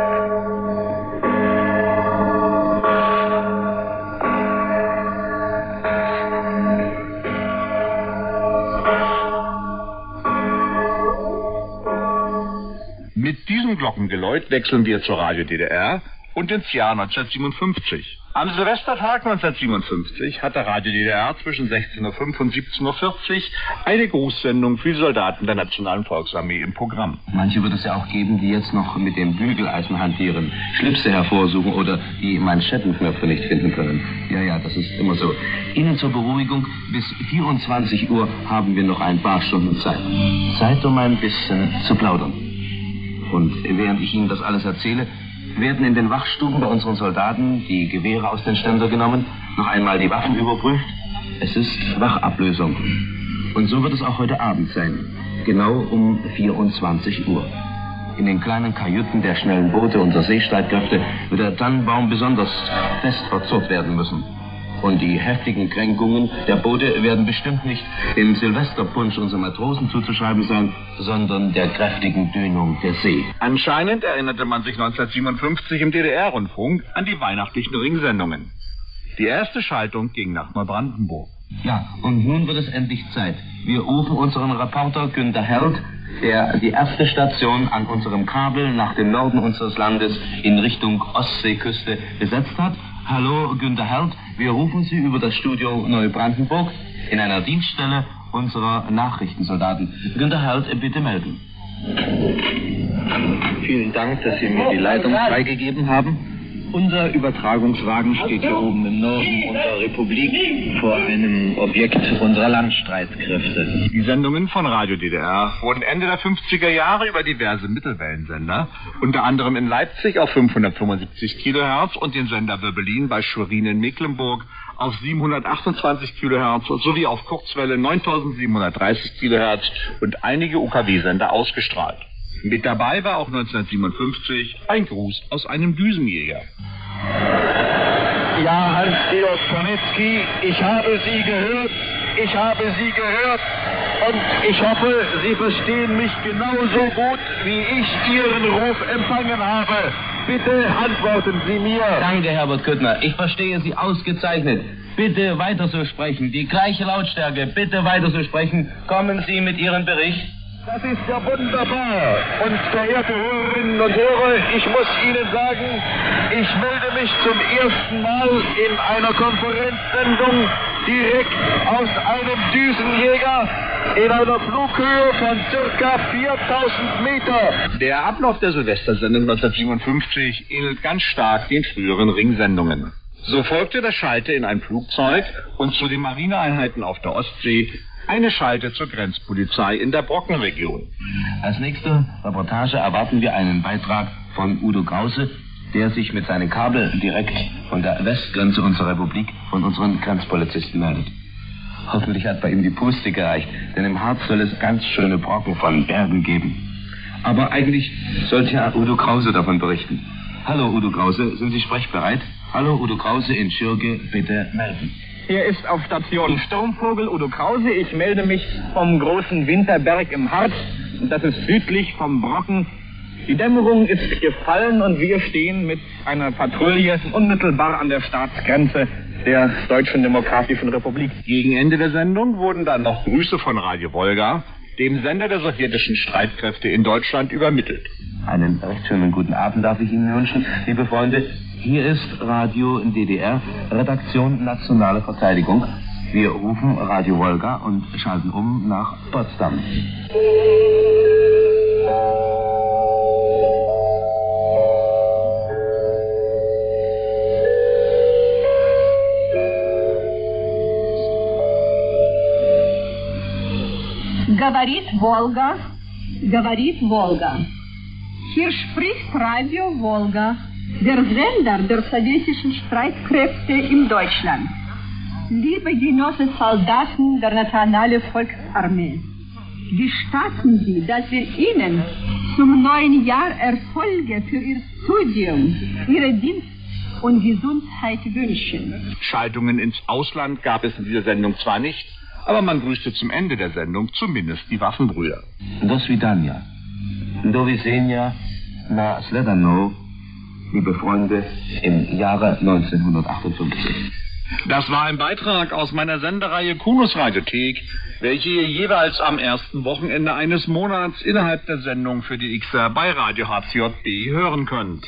Mit diesem Glockengeläut wechseln wir zur Radio D D R und ins Jahr neunzehnhundertsiebenundfünfzig. Am Silvestertag neunzehnhundertsiebenundfünfzig hatte Radio D D R zwischen sechzehn Uhr fünf und siebzehn Uhr vierzig eine Grußsendung für die Soldaten der Nationalen Volksarmee im Programm. Manche wird es ja auch geben, die jetzt noch mit dem Bügeleisen hantieren, Schlipse hervorsuchen oder die Manschettenknöpfe nicht finden können. Ja, ja, das ist immer so. Ihnen zur Beruhigung, bis vierundzwanzig Uhr haben wir noch ein paar Stunden Zeit. Zeit, um ein bisschen zu plaudern. Und während ich Ihnen das alles erzähle, werden in den Wachstuben bei unseren Soldaten die Gewehre aus den Ständer genommen, noch einmal die Waffen überprüft. Es ist Wachablösung. Und so wird es auch heute Abend sein, genau um vierundzwanzig Uhr. In den kleinen Kajüten der schnellen Boote unserer Seestreitkräfte wird der Tannenbaum besonders fest verzurrt werden müssen. Und die heftigen Kränkungen der Boote werden bestimmt nicht dem Silvesterpunsch unserer Matrosen zuzuschreiben sein, sondern der kräftigen Dünung der See. Anscheinend erinnerte man sich neunzehnhundertsiebenundfünfzig im D D R-Rundfunk an die weihnachtlichen Ringsendungen. Die erste Schaltung ging nach Neubrandenburg. Ja, und nun wird es endlich Zeit. Wir rufen unseren Reporter Günter Held, der die erste Station an unserem Kabel nach dem Norden unseres Landes in Richtung Ostseeküste besetzt hat. Hallo, Günter Held. Wir rufen Sie über das Studio Neubrandenburg in einer Dienststelle unserer Nachrichtensoldaten. Günter Held, bitte melden. Vielen Dank, dass Sie mir die Leitung freigegeben haben. Unser Übertragungswagen steht hier oben im Norden unserer Republik vor einem Objekt unserer Landstreitkräfte. Die Sendungen von Radio D D R wurden Ende der fünfziger Jahre über diverse Mittelwellensender, unter anderem in Leipzig auf fünfhundertfünfundsiebzig Kilohertz und den Sender Wirbelin bei Schwerin in Mecklenburg auf siebenhundertachtundzwanzig Kilohertz sowie auf Kurzwelle neuntausendsiebenhundertdreißig Kilohertz und einige U K W-Sender ausgestrahlt. Mit dabei war auch neunzehnhundertsiebenundfünfzig ein Gruß aus einem Düsenjäger. Ja, Hans-Georg Konetzky, ich habe Sie gehört, ich habe Sie gehört und ich hoffe, Sie verstehen mich genauso gut, wie ich Ihren Ruf empfangen habe. Bitte antworten Sie mir. Danke, Herbert Küttner. Ich verstehe Sie ausgezeichnet. Bitte weiter so sprechen. Die gleiche Lautstärke. Bitte weiter so sprechen. Kommen Sie mit Ihrem Bericht. Das ist ja wunderbar. Und verehrte Hörerinnen und Hörer, ich muss Ihnen sagen, ich melde mich zum ersten Mal in einer Konferenzsendung direkt aus einem Düsenjäger in einer Flughöhe von circa viertausend Meter. Der Ablauf der Silvestersendung neunzehnhundertsiebenundfünfzig ähnelt ganz stark den früheren Ringsendungen. So folgte das Schalte in ein Flugzeug und zu den Marineeinheiten auf der Ostsee eine Schalte zur Grenzpolizei in der Brockenregion. Als nächste Reportage erwarten wir einen Beitrag von Udo Krause, der sich mit seinen Kabel direkt von der Westgrenze unserer Republik von unseren Grenzpolizisten meldet. Hoffentlich hat bei ihm die Puste gereicht, denn im Harz soll es ganz schöne Brocken von Bergen geben. Aber eigentlich sollte ja Udo Krause davon berichten. Hallo Udo Krause, sind Sie sprechbereit? Hallo Udo Krause in Schürge, bitte melden. Hier ist auf Station Sturmvogel Udo Krause. Ich melde mich vom großen Winterberg im Harz. Das ist südlich vom Brocken. Die Dämmerung ist gefallen und wir stehen mit einer Patrouille unmittelbar an der Staatsgrenze der Deutschen Demokratischen Republik. Gegen Ende der Sendung wurden dann noch Grüße von Radio Wolga, dem Sender der sowjetischen Streitkräfte in Deutschland, übermittelt. Einen recht schönen guten Abend darf ich Ihnen wünschen, liebe Freunde. Hier ist Radio D D R, Redaktion Nationale Verteidigung. Wir rufen Radio Wolga und schalten um nach Potsdam. Говорит Волга, говорит Волга. Hier spricht Radio Wolga, der Sender der sowjetischen Streitkräfte in Deutschland. Liebe Genossen Soldaten der Nationalen Volksarmee, gestatten Sie, dass wir Ihnen zum neuen Jahr Erfolge für Ihr Studium, Ihre Dienst und Gesundheit wünschen. Schaltungen ins Ausland gab es in dieser Sendung zwar nicht, aber man grüßte zum Ende der Sendung zumindest die Waffenbrüder. Do svidania. Do widzenia. Na Sledano, liebe Freunde, im Jahre neunzehnhundertachtundfünfzig. Das war ein Beitrag aus meiner Sendereihe Kunos Radiothek, welche ihr jeweils am ersten Wochenende eines Monats innerhalb der Sendung für die Xer bei Radio H C J B hören könnt.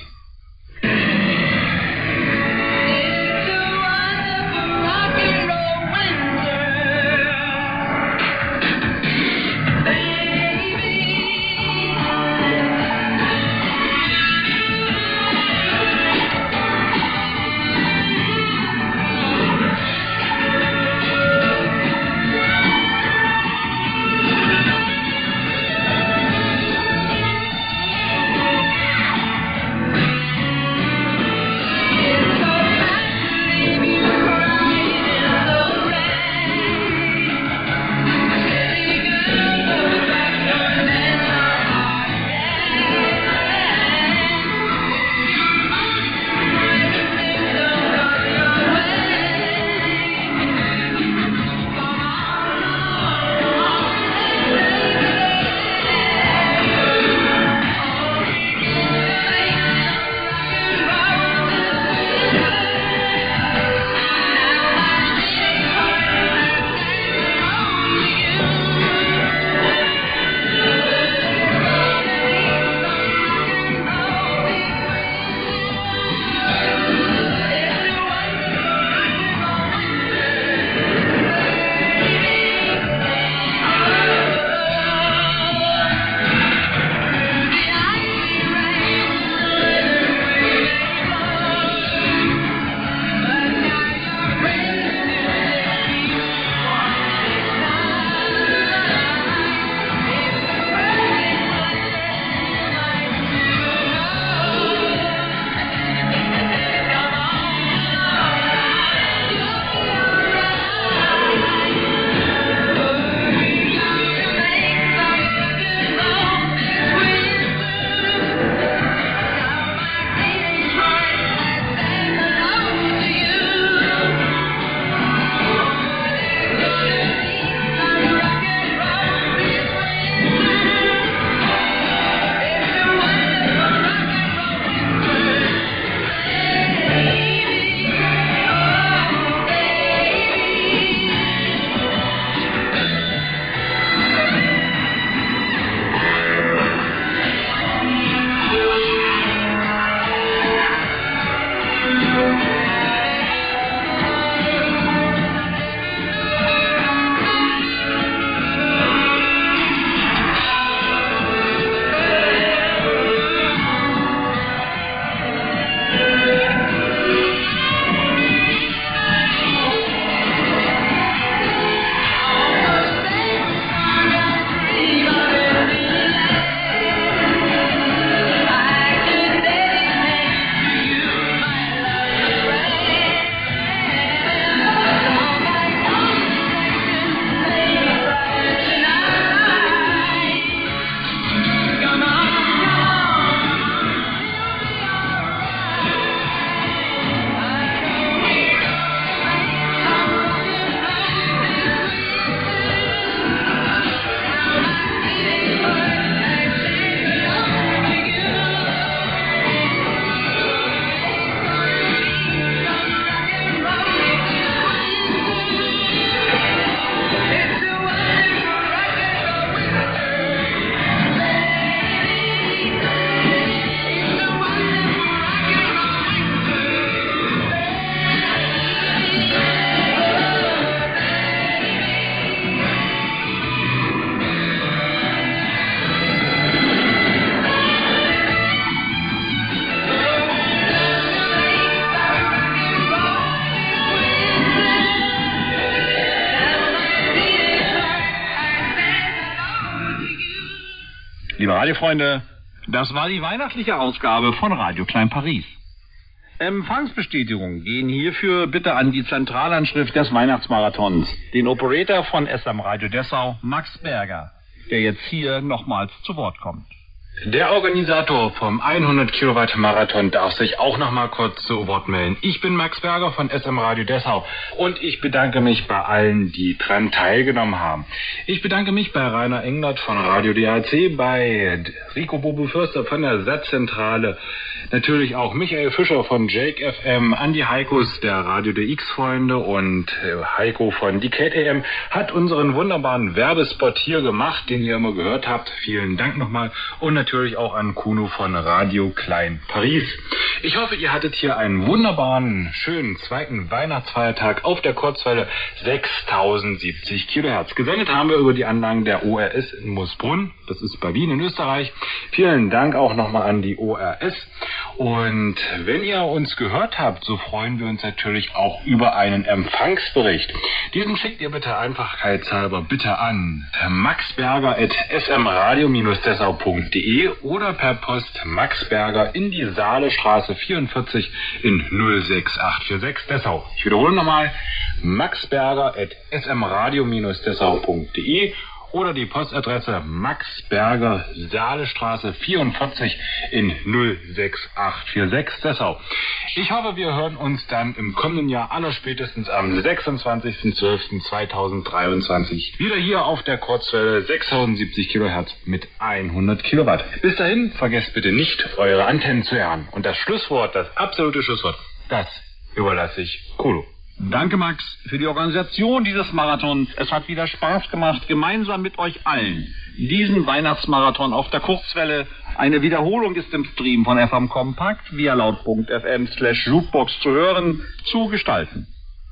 Radiofreunde, das war die weihnachtliche Ausgabe von Radio Klein Paris. Empfangsbestätigungen gehen hierfür bitte an die Zentralanschrift des Weihnachtsmarathons, den Operator von S M Radio Dessau, Max Berger, der jetzt hier nochmals zu Wort kommt. Der Organisator vom hundert Kilowatt Marathon darf sich auch noch mal kurz zu Wort melden. Ich bin Max Berger von S M Radio Dessau und ich bedanke mich bei allen, die dran teilgenommen haben. Ich bedanke mich bei Rainer Englert von Radio D H C, bei Rico Bobo Fürster von der Satzzentrale, natürlich auch Michael Fischer von Jake F M, Andi Heikos der Radio D X-Freunde und Heiko von die K T M hat unseren wunderbaren Werbespot hier gemacht, den ihr immer gehört habt. Vielen Dank nochmal und natürlich Natürlich auch an Kuno von Radio Klein Paris. Ich hoffe, ihr hattet hier einen wunderbaren, schönen zweiten Weihnachtsfeiertag auf der Kurzwelle sechstausendsiebzig Kilohertz. Gesendet haben wir über die Anlagen der O R S in Moosbrunn. Das ist bei Wien in Österreich. Vielen Dank auch nochmal an die O R S. Und wenn ihr uns gehört habt, so freuen wir uns natürlich auch über einen Empfangsbericht. Diesen schickt ihr bitte einfachheitshalber bitte an maxberger at smradio dessau punkt de oder per Post Max Berger in die Saalestraße vierundvierzig in null sechs acht vier sechs Dessau. Ich wiederhole nochmal, maxberger at smradio dessau punkt de oder die Postadresse Max Berger, Saalestraße vierundvierzig in null sechs acht vier sechs Dessau. Ich hoffe, wir hören uns dann im kommenden Jahr allerspätestens am sechsundzwanzigsten zwölften zweitausenddreiundzwanzig wieder hier auf der Kurzwelle sechstausendsiebzig Kilohertz mit hundert Kilowatt. Bis dahin, vergesst bitte nicht, eure Antennen zu erden. Und das Schlusswort, das absolute Schlusswort, das überlasse ich Kuno. Danke, Max, für die Organisation dieses Marathons. Es hat wieder Spaß gemacht, gemeinsam mit euch allen diesen Weihnachtsmarathon auf der Kurzwelle. Eine Wiederholung ist im Stream von F M Kompakt via laut.fm slash jukebox zu hören, zu gestalten.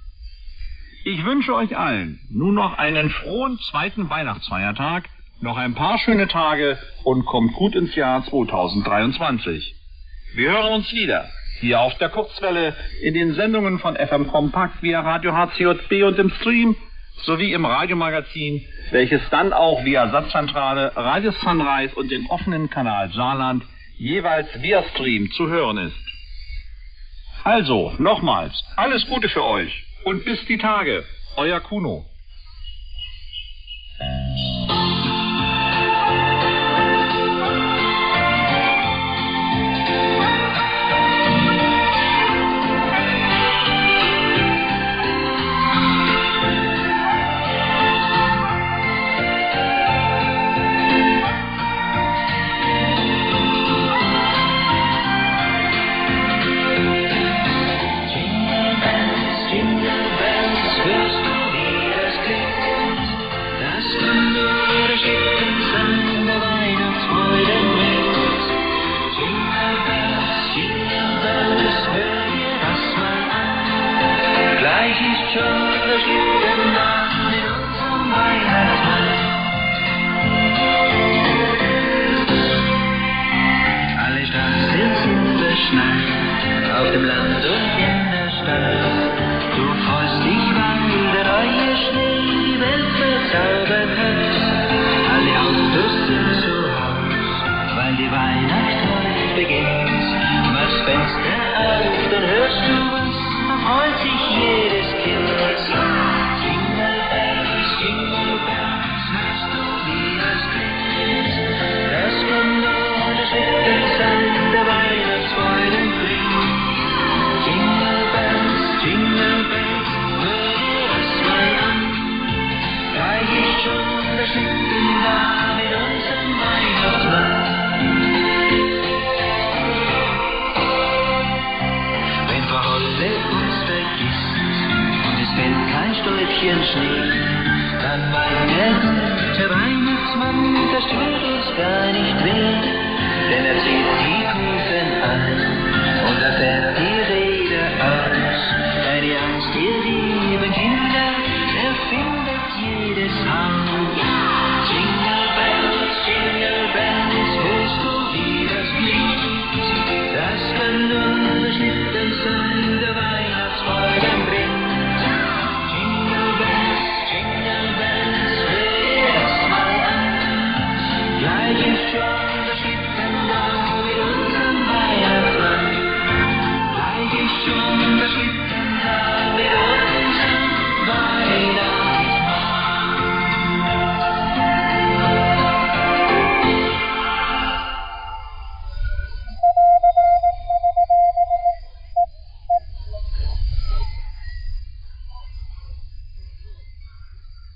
Ich wünsche euch allen nun noch einen frohen zweiten Weihnachtsfeiertag, noch ein paar schöne Tage und kommt gut ins Jahr zweitausenddreiundzwanzig. Wir hören uns wieder. Hier auf der Kurzwelle, in den Sendungen von F M Kompakt via Radio H C J B und im Stream, sowie im Radiomagazin, welches dann auch via Satzzentrale, Radio Sunrise und den offenen Kanal Saarland jeweils via Stream zu hören ist. Also, nochmals, alles Gute für euch und bis die Tage, euer Kuno. Auf dem Land und in der Stadt, du freust dich, weil der neue Schnee die Welt verzaubert hat. Alle Autos sind zu Haus, weil die Weihnacht heute beginnt. Machst Fenster auf, dann hörst du was, da freut sich jedes Kind. Jingle bells, jingle bells, hörst du, wie das klingt. Das kommt nur des Wittgens an, der Weihnachtsfreude bringt. Jingle bells, jingle bells, hör dir das mal an. Gleich ist schon der Schlitten da mit unserem Weihnachtsmann. Wenn Freude uns vergisst und es fällt kein Sträubchen Schnee, dann meint der gute Weihnachtsmann, das tut uns gar nicht weh.